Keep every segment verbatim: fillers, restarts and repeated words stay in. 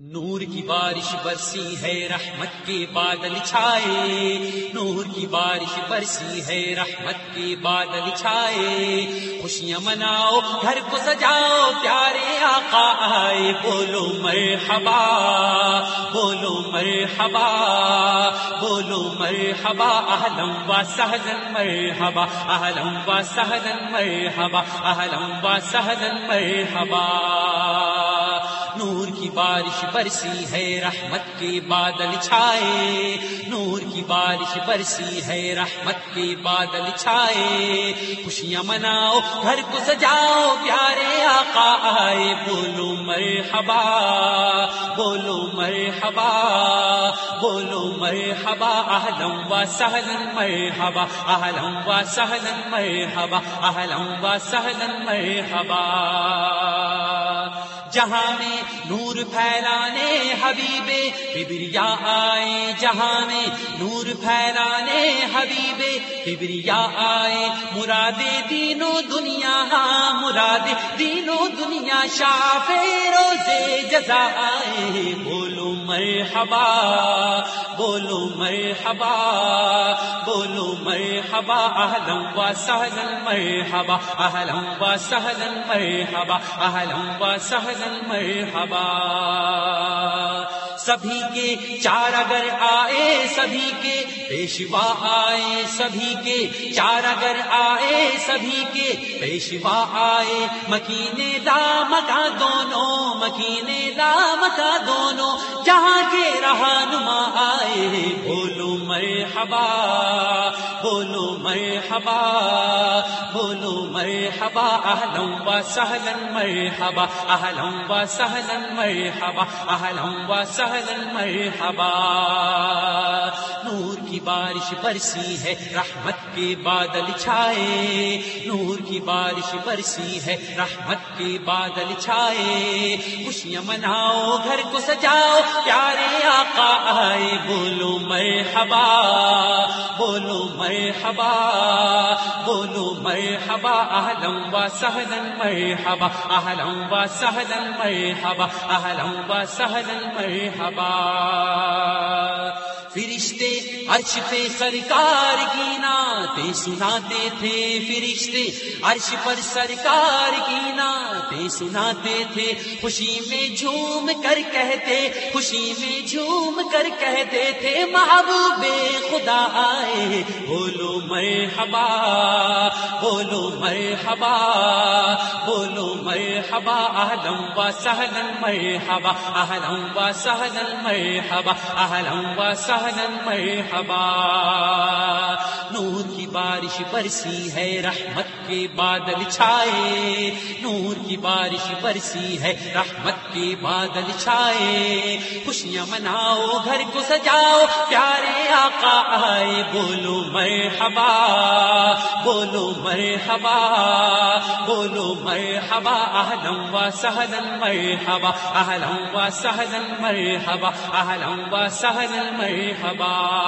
نور کی بارش برسی ہے، رحمت کے بادل چھائے، نور کی بارش برسی ہے، رحمت کے بادل چھائے، خوشیاں مناؤ، گھر کو سجاؤ، پیارے آقا آئے، بولو مرحبا، بولو مرحبا، بولو مرحبا، اہلا و سہلا مرحبا، اہلا و سہلا مرحبا، اہلا و سہلا مرحبا۔ نور کی بارش برسی ہے، رحمت کے بادل چھائے، نور کی بارش برسی ہے، رحمت کے بادل چھائے، خوشیاں مناؤ، گھر کو سجاؤ، پیارے آقا آئے، بولو مرحبا، بولو مرحبا، بولو مرحبا، اہلا و سہلا مرحبا، اہلا و سہلا مرحبا، اہلا و سہلا مرحبا۔ جہاں میں نور پھیلانے حبیب کبریا آئے، جہاں میں نور پھیلانے حبیب کبریا آئے، مراد دین و دنیا، ہاں مراد دین و دنیا، شافع روزے جزا آئے، بولو مرحبا، بولو مرحبا، بولو مرحبا، اہلا و سہلا مرحبا، اہلا و سہلا مرحبا، اہلا و سہلا مرحبا۔ سبھی کے چار اگر آئے، سبھی کے پیشوا آئے، سبھی کے چار اگر آئے، سبھی کے پیشوا آئے، مکینے دامکا دونوں، مکینے دامکا دونوں، جہاں کے رہنما آئے، بولو مرحبا، بولو مرحبا، بولو مرحبا، اہلا و سہلا مرحبا، اہلا و سہلا مرحبا، اہلا و سہلا مرحبا۔ نور کی بارش برسی ہے، رحمت کے بادل چھائے، نور کی بارش برسی ہے، رحمت کے بادل چھائے، خوشیاں مناؤ، گھر کو سجاؤ، پیارے آقا آئے، بولو مرحبا، بولو مرحبا، بولو مرحبا، اہلا و سہلا مرحبا، اہلا و سہلا مرحبا، اہلا و سہلا مرحبا۔ فرشتے عرش پہ سرکار کی نعتیں سناتے تھے، فرشتے عرش پر سرکار کی نعتیں سناتے تھے، خوشی میں جھوم کر کہتے، خوشی میں جھوم کر کہتے تھے، محبوب خدا آئے، بولو مرحبا، بولو مرحبا، بولو مرحبا، اہلا و سہلا مرحبا، اہلا و سہلا مرحبا، اہلا و سہلا مرحبا۔ نور کی بارش برسی ہے، رحمت کے بادل چھائے، نور کی بارش برسی ہے، رحمت کے بادل چھائے، خوشیاں مناؤ، گھر کو سجاؤ، پیارے آقا آئے، بولو مرحبا، بولو مرحبا، بولو مرحبا، اہلا و سہلا مرحبا، اہلا و سہلا مرحبا، اہلا و سہلا مرحبا۔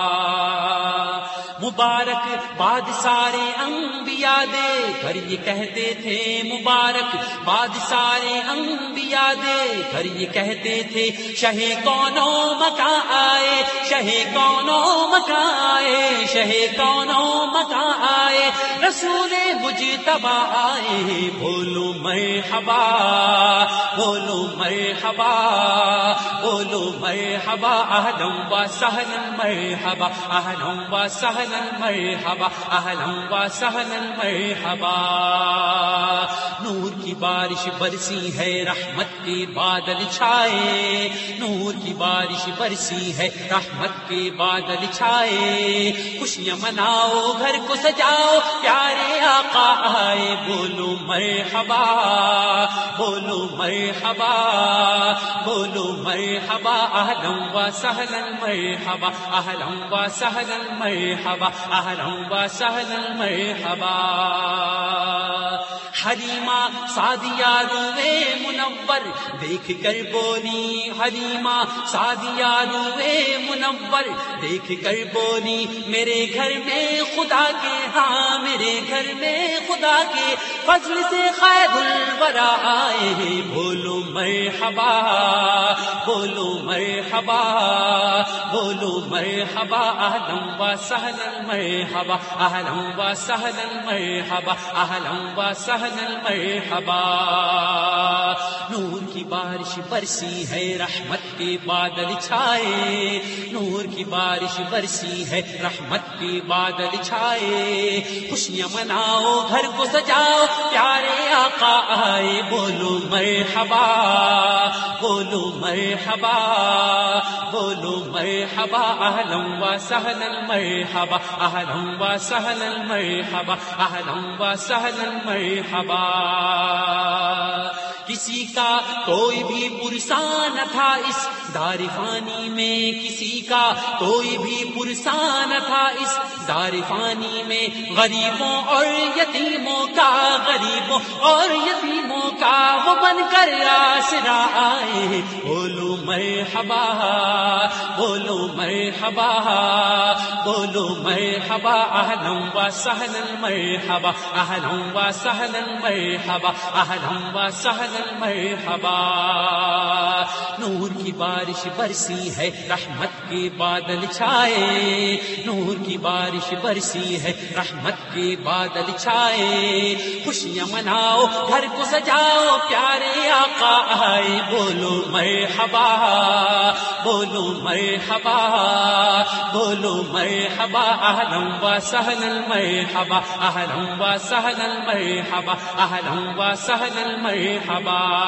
مبارک باد سارے انبیاء دے کر یہ کہتے تھے، مبارک باد سارے انبیاء دے کر یہ کہتے تھے، شہ کونو مکاں آئے، شہ کونو مکاں آئے، شہ کونو مکاں آئے، رسول مجتبی آئے، بولو مرحبا، بولو مرحبا، بولو مرحبا، اہلا و سہلا مرحبا، اہلا و سہلا مرحبا، اہلا و سہلا مرحبا۔ نور کی بارش برسی ہے، رحمت کے بادل چھائے، نور کی بارش برسی ہے، رحمت کے بادل چھائے، خوشیاں مناؤ، گھر کو سجاؤ، پیارے آقا آئے، بولو مرحبا، بولو مرحبا، بولو مرحبا، اہلا و سہلا مرحبا، اہلا و سہلا مرحبا، اہلا و سہلا مرحبا۔ حلیمہ سعدیہ روئے منور دیکھ کر بولی، حلیمہ سعدیہ روئے منور دیکھ کر بولی، میرے گھر میں خدا کے، ہاں میرے گھر میں خدا کے فضل سے خیر الورا آئے، بولو مرحبا، بولو مرحبا بولو مرحبا اہلا و سہلا مرحبا اہلا و سہلا مرحبا اہلا و سہلا مرحبا نور کی بارش برسی ہے رحمت کے بادل چھائے نور کی بارش برسی ہے رحمت کے بادل چھائے خوشیاں مناؤ گھر کو سجاؤ پیارے آقا آئے بولو مرحبا بولو مرحبا بولو مرحبا اہلا و سہلا مرحبا اہلا و سہلا مرحبا اہلا و سہلا مرحبا کسی کا کوئی بھی پرسان تھا اس دار فانی میں کسی کا کوئی بھی پرسان تھا اس دار فانی میں غریبوں اور یتیموں کا غریبوں اور یتیموں کا وہ بن کر آسرا آئے بولو مرحبا بولو مرحبا بولو مرحبا اہلا و سہلا مرحبا اہلا و سہلا مرحبا اہلا و سہلا مرحبا نور کی بارش برسی ہے رحمت کے بادل چھائے نور کی بارش برسی ہے رحمت کے بادل چھائے خوشیاں مناؤ گھر کو سجاؤ پیارے آقا آئے بولو مرحبا بولو مرحبا بولو مرحبا اہلا و سہلا مرحبا اہلا و سہلا مرحبا اہلا و سہلا مرحبا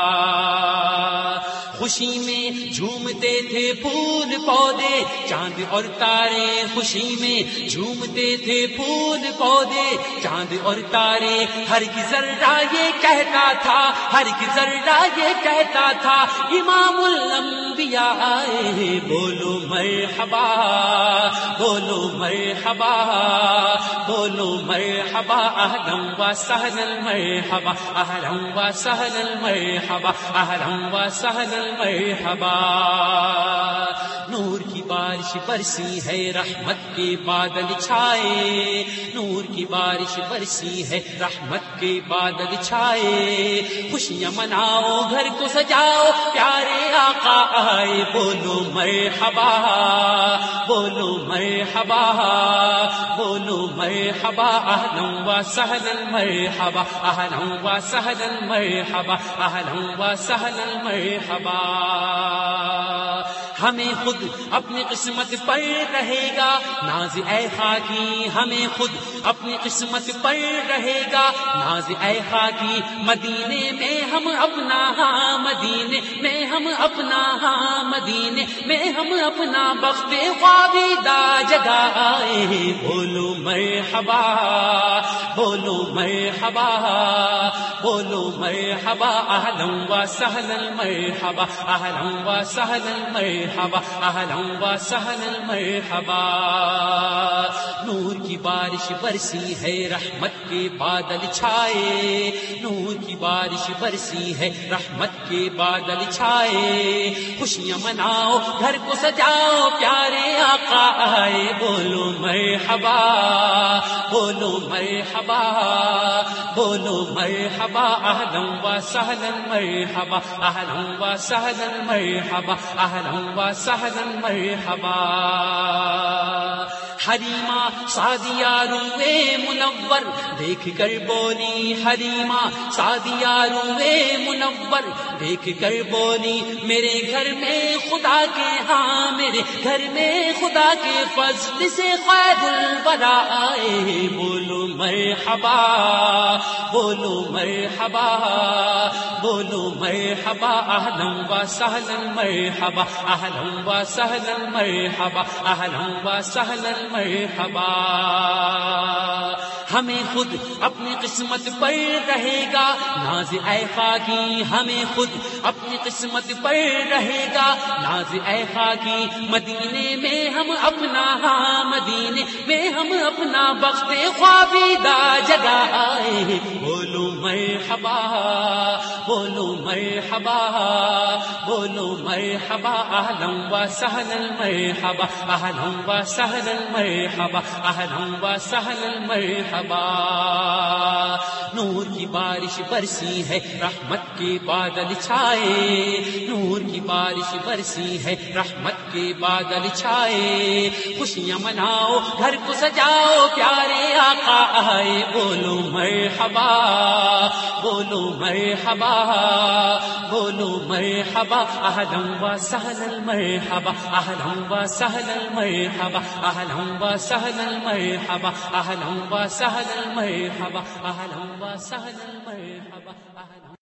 خوشی میں جھومتے تھے پھول پودے چاند اور تارے خوشی میں جھومتے تھے پھول پودے چاند اور تارے ہر کی ذرہ یہ کہتا تھا ہر کی ذرہ یہ کہتا تھا امام الانبیاء آئے بولو مرحبا بولو مرحبا بولو مرحبا اہلا و سہلا مرحبا اہلا و سہلا مرحبا اہلا و سہلا مرحبا نور کی بارش برسی ہے رحمت کے بادل چھائے نور کی بارش برسی ہے رحمت کے بادل چھائے خوشیاں مناؤ گھر کو سجاؤ پیارے آقا آئے بولو مرحبا بولو مرحبا بولو مرحبا اہلا و سہلا مرحبا اہلا و سہلا مرحبا اہلا و سہلا مرحبا ہمیں خود اپنی قسمت پر رہے گا ناز اے خاکی ہمیں خود اپنی قسمت پر رہے گا ناز اے خاکی مدینے میں ہم اپنا ہاں مدینے میں ہم اپنا ہاں مدینے میں ہم اپنا بخت خوابیدہ جگہ آئے بولو مرحبا بولو مرحبا بولو مرحبا اہلا و سہلا مرحبا اہلا و سہلا مرحبا اہلا و سہلا مرحبا نور کی بارش برسی ہے رحمت کے بادل چھائے نور کی بارش برسی ہے رحمت کے بادل چھائے خوشیاں مناؤ گھر کو سجاؤ پیارے آقا آئے بولو مرحبا بولو مرحبا بولو مرحبا اہلا و سہلا مرحبا اہلا و سہلا مرحبا اہلا و سہلا مرحبا حریمہ سعدیہ روئے منور دیکھ کر بولی حریمہ سعدیہ روئے منور دیکھ کر بولی میرے گھر میں خدا کے ہاں میرے گھر میں خدا کے فضل سے خیر الورا آئے بولو مرحبا بولو مرحبا بولو مرحبا اہلا و سہلا مرحبا اہلا و سہلا مرحبا اہلا و سہلا مرحبا ہمیں خود اپنی قسمت پر رہے گا ناز اے خاکی ہمیں خود اپنی قسمت پر رہے گا ناز اے خاکی مدینے میں ہم اپنا ہاں مدینے میں ہم اپنا بخت خوابیدہ جگہ آئے بولو مرحبا بولو مرحبا بولو مرحبا اہلا و سہلا مرحبا اہلا و سہلا مرحبا اہلا و سہلا مرحبا مرحبا. نور کی بارش برسی ہے رحمت کے بادل چھائے، نور کی بارش برسی ہے رحمت کے بادل چھائے. خوشیاں مناؤ گھر کو سجاؤ پیارے آقا آئے، بولو مرحبا بولو مرحبا بولو مرحبا. اہلا و سہلا مرحبا اہلا و سہلا مرحبا اہلا و سہلا مرحبا اہلا و سہلا مرحبا اہلا و سہلا مرحبا.